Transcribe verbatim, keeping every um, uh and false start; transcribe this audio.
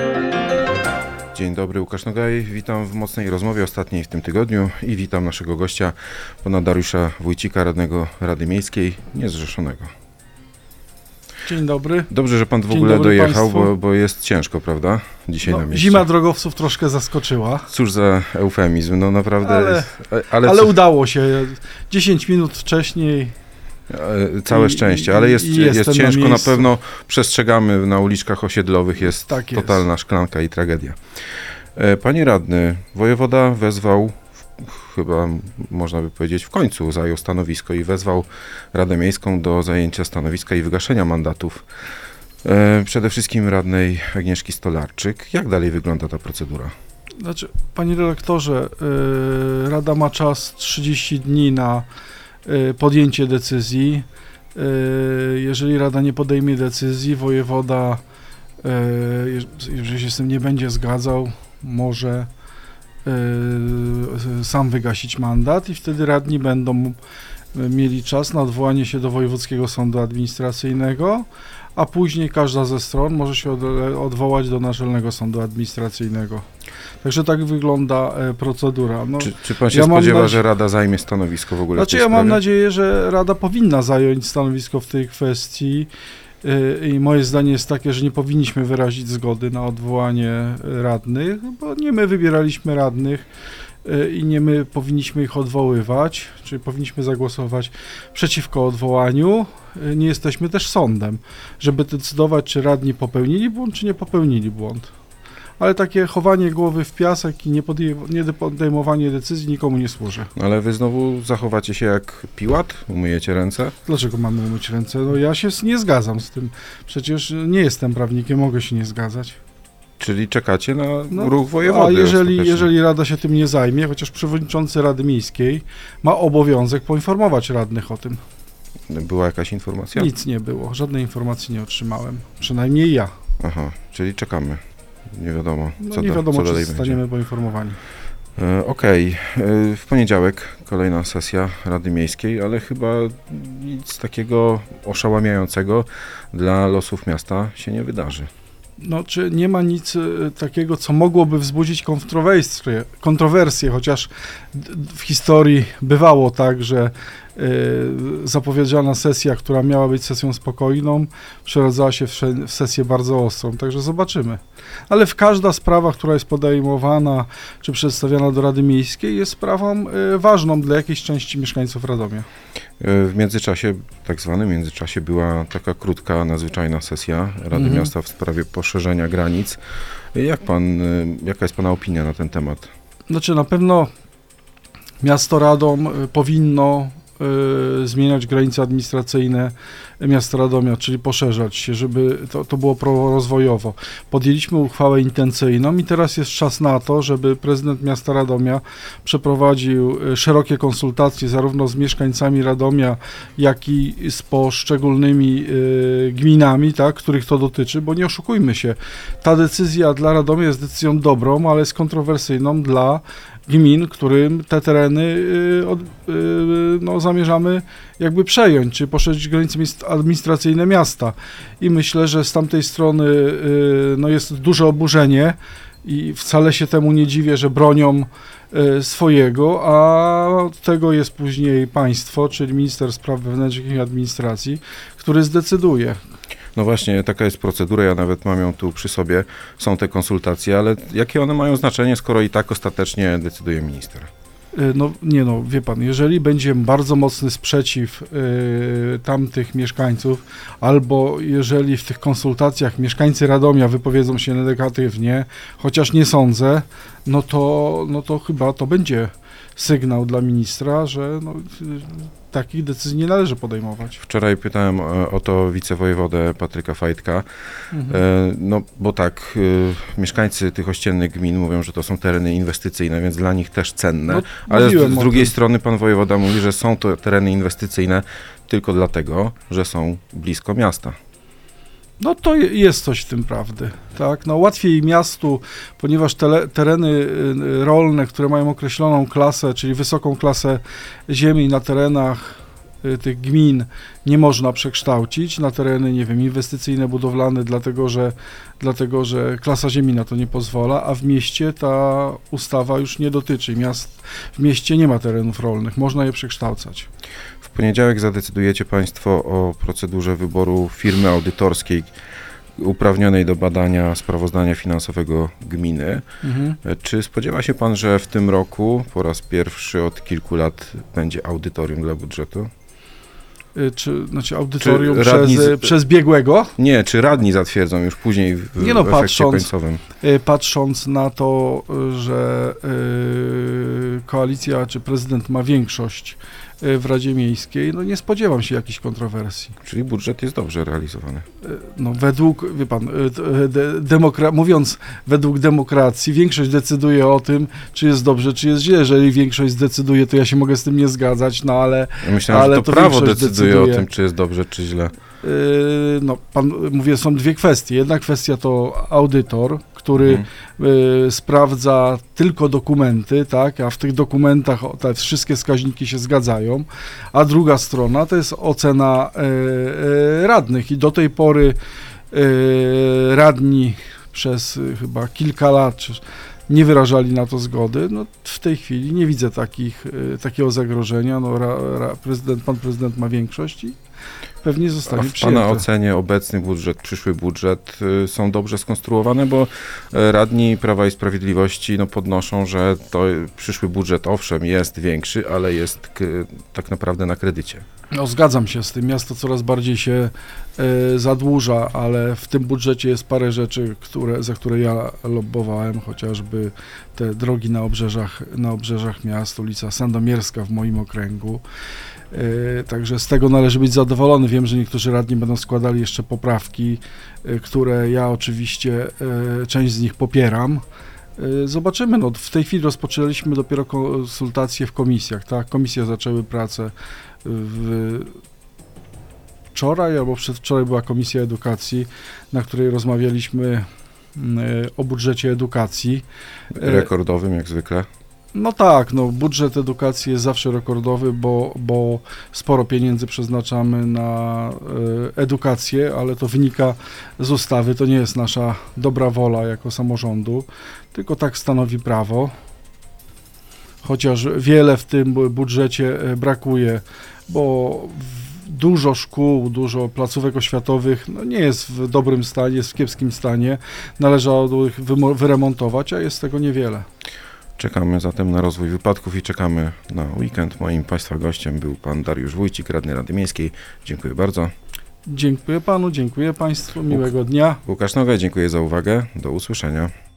Dzień dobry, Łukasz Nogaj. Witam w mocnej rozmowie ostatniej w tym tygodniu i witam naszego gościa, pana Dariusza Wójcika, radnego Rady Miejskiej Niezrzeszonego. Dzień dobry. Dobrze, że pan w Dzień ogóle dojechał, państwu. bo, bo jest ciężko, prawda? Dzisiaj No, na mieście. zima drogowców troszkę zaskoczyła. Cóż za eufemizm, no naprawdę. Ale, jest, ale, ale co, udało się. dziesięć minut wcześniej. całe i- szczęście, i- ale jest, i jest jestem na ciężko, na, miejscu. pewno przestrzegamy na uliczkach osiedlowych, jest Tak jest. totalna szklanka i tragedia. E, Panie radny, wojewoda wezwał, chyba można by powiedzieć w końcu zajął stanowisko i wezwał Radę Miejską do zajęcia stanowiska i wygaszenia mandatów. E, Przede wszystkim radnej Agnieszki Stolarczyk. Jak dalej wygląda ta procedura? Znaczy, panie redaktorze, yy, Rada ma czas trzydzieści dni na yy, podjęcie decyzji. Yy, jeżeli Rada nie podejmie decyzji, wojewoda, yy, jeż- jeżeli się z tym nie będzie zgadzał, może yy, sam wygasić mandat i wtedy radni będą mieli czas na odwołanie się do Wojewódzkiego Sądu Administracyjnego, a później każda ze stron może się od, odwołać do Naczelnego Sądu Administracyjnego. Także tak wygląda e, procedura. No, Czy, czy pan się ja mam spodziewa, nadzie- że Rada zajmie stanowisko w ogóle znaczy w tej ja mam sprawie? nadzieję, że Rada powinna zająć stanowisko w tej kwestii e, i moje zdanie jest takie, że nie powinniśmy wyrazić zgody na odwołanie radnych, bo nie my wybieraliśmy radnych e, i nie my powinniśmy ich odwoływać, czyli powinniśmy zagłosować przeciwko odwołaniu. E, Nie jesteśmy też sądem, żeby decydować, czy radni popełnili błąd, czy nie popełnili błąd. Ale takie chowanie głowy w piasek i nie podej- nie podejmowanie decyzji nikomu nie służy. Ale wy znowu zachowacie się jak Piłat? Umyjecie ręce? Dlaczego mamy umyć ręce? No ja się z- nie zgadzam z tym. Przecież nie jestem prawnikiem, mogę się nie zgadzać. Czyli czekacie na No, ruch wojewody A jeżeli, ostatecznie. jeżeli Rada się tym nie zajmie, chociaż przewodniczący Rady Miejskiej ma obowiązek poinformować radnych o tym. Była jakaś informacja? Nic nie było, żadnej informacji nie otrzymałem. Przynajmniej ja. Aha, czyli czekamy. Nie wiadomo, No co, nie da, wiadomo, co czy dalej zostaniemy będzie. poinformowani. E, Okej, e, w poniedziałek kolejna sesja Rady Miejskiej, ale chyba nic takiego oszałamiającego dla losów miasta się nie wydarzy. No, czy nie ma nic e, takiego, co mogłoby wzbudzić kontrowersje, kontrowersje, chociaż d- d- w historii bywało tak, że e, zapowiedziana sesja, która miała być sesją spokojną, przeradzała się w, sze- w sesję bardzo ostrą, także zobaczymy. Ale w każda sprawa, która jest podejmowana czy przedstawiana do Rady Miejskiej, jest sprawą e, ważną dla jakiejś części mieszkańców Radomia. E, W międzyczasie, tak zwanym międzyczasie, była taka krótka, nadzwyczajna sesja Rady Mhm. Miasta w sprawie poszerzenia granic. Jak pan, e, jaka jest pana opinia na ten temat? Znaczy na pewno miasto Radom y, powinno y, zmieniać granice administracyjne miasta Radomia, czyli poszerzać się, żeby to, to było prorozwojowo. Podjęliśmy uchwałę intencyjną i teraz jest czas na to, żeby prezydent miasta Radomia przeprowadził y, szerokie konsultacje zarówno z mieszkańcami Radomia, jak i z poszczególnymi y, gminami, tak, których to dotyczy, bo nie oszukujmy się, ta decyzja dla Radomia jest decyzją dobrą, ale jest kontrowersyjną dla gmin, którym te tereny y, od, y, no, zamierzamy jakby przejąć, czy poszerzyć granice miejsc- administracyjne miasta. I myślę, że z tamtej strony y, no, jest duże oburzenie i wcale się temu nie dziwię, że bronią y, swojego, a od tego jest później państwo, czyli minister spraw wewnętrznych i administracji, który zdecyduje. No właśnie, taka jest procedura, ja nawet mam ją tu przy sobie, są te konsultacje, ale jakie one mają znaczenie, skoro i tak ostatecznie decyduje minister? Y, No nie no, wie pan, jeżeli będzie bardzo mocny sprzeciw y, tamtych mieszkańców, albo jeżeli w tych konsultacjach mieszkańcy Radomia wypowiedzą się negatywnie, chociaż nie sądzę, no to, no to chyba to będzie sygnał dla ministra, że no, y, takich decyzji nie należy podejmować. Wczoraj pytałem e, o to wicewojewodę Patryka Fajtka, Mhm. e, no bo tak, e, mieszkańcy tych ościennych gmin mówią, że to są tereny inwestycyjne, więc dla nich też cenne, No, ale z, mówiłem z o drugiej tym. strony pan wojewoda mówi, że są to tereny inwestycyjne tylko dlatego, że są blisko miasta. No to je- jest coś w tym prawdy, tak? No łatwiej miastu, ponieważ te tereny y, rolne, które mają określoną klasę, czyli wysoką klasę ziemi na terenach y, tych gmin nie można przekształcić na tereny, nie wiem, inwestycyjne, budowlane, dlatego że, dlatego że klasa ziemi na to nie pozwala, a w mieście ta ustawa już nie dotyczy miast. W mieście nie ma terenów rolnych, można je przekształcać. W poniedziałek zadecydujecie Państwo o procedurze wyboru firmy audytorskiej uprawnionej do badania sprawozdania finansowego gminy. Mhm. Czy spodziewa się Pan, że w tym roku po raz pierwszy od kilku lat będzie audytorium dla budżetu? Y, Czy, znaczy audytorium Czy przez, radni z- przez biegłego? Nie, czy radni zatwierdzą już później w, Nie no, w efekcie patrząc- końcowym? Y, Patrząc na to, y, że y, koalicja czy prezydent ma większość y, w Radzie Miejskiej, no nie spodziewam się jakichś kontrowersji. Czyli budżet jest dobrze realizowany. Y, No według, wie pan, y, t- y, de, demokra- mówiąc według demokracji, większość decyduje o tym, czy jest dobrze, czy jest źle. Jeżeli większość zdecyduje, to ja się mogę z tym nie zgadzać, no ale Ja myślałem, Ale że to, to prawo większość decyduje decyduje. o tym, czy jest dobrze, czy źle. Yy, no, pan, mówię, są dwie kwestie. Jedna kwestia to audytor, który Mhm. yy, sprawdza tylko dokumenty, tak, a w tych dokumentach o, te wszystkie wskaźniki się zgadzają, a druga strona to jest ocena yy, yy, radnych i do tej pory yy, radni przez yy, chyba kilka lat czy nie wyrażali na to zgody. No, w tej chwili nie widzę takich, yy, takiego zagrożenia. No, ra, ra, prezydent, pan prezydent ma większość i pewnie A zostanie w przyjęte. Pana ocenie obecny budżet, przyszły budżet y, są dobrze skonstruowane, bo y, radni Prawa i Sprawiedliwości no, podnoszą, że to y, przyszły budżet owszem jest większy, ale jest k- tak naprawdę na kredycie. No, zgadzam się z tym. Miasto coraz bardziej się e, zadłuża, ale w tym budżecie jest parę rzeczy, które, za które ja lobbowałem, chociażby te drogi na obrzeżach, na obrzeżach miast, ulica Sandomierska w moim okręgu. E, także z tego należy być zadowolony. Wiem, że niektórzy radni będą składali jeszcze poprawki, e, które ja oczywiście e, część z nich popieram. E, Zobaczymy. No, w tej chwili rozpoczęliśmy dopiero konsultacje w komisjach. Tak? Komisje zaczęły pracę w wczoraj albo przedwczoraj była Komisja Edukacji, na której rozmawialiśmy mm, o budżecie edukacji. Rekordowym jak zwykle. No tak, no budżet edukacji jest zawsze rekordowy, bo, bo sporo pieniędzy przeznaczamy na e, edukację, ale to wynika z ustawy, to nie jest nasza dobra wola jako samorządu, tylko tak stanowi prawo. Chociaż wiele w tym bu- budżecie e, brakuje, bo w- dużo szkół, dużo placówek oświatowych no nie jest w dobrym stanie, jest w kiepskim stanie, należało ich wymo- wyremontować, a jest tego niewiele. Czekamy zatem na rozwój wypadków i czekamy na weekend. Moim Państwa gościem był Pan Dariusz Wójcik, radny Rady Miejskiej. Dziękuję bardzo. Dziękuję panu, dziękuję państwu, miłego dnia. Łukasz Nowak, dziękuję za uwagę. Do usłyszenia.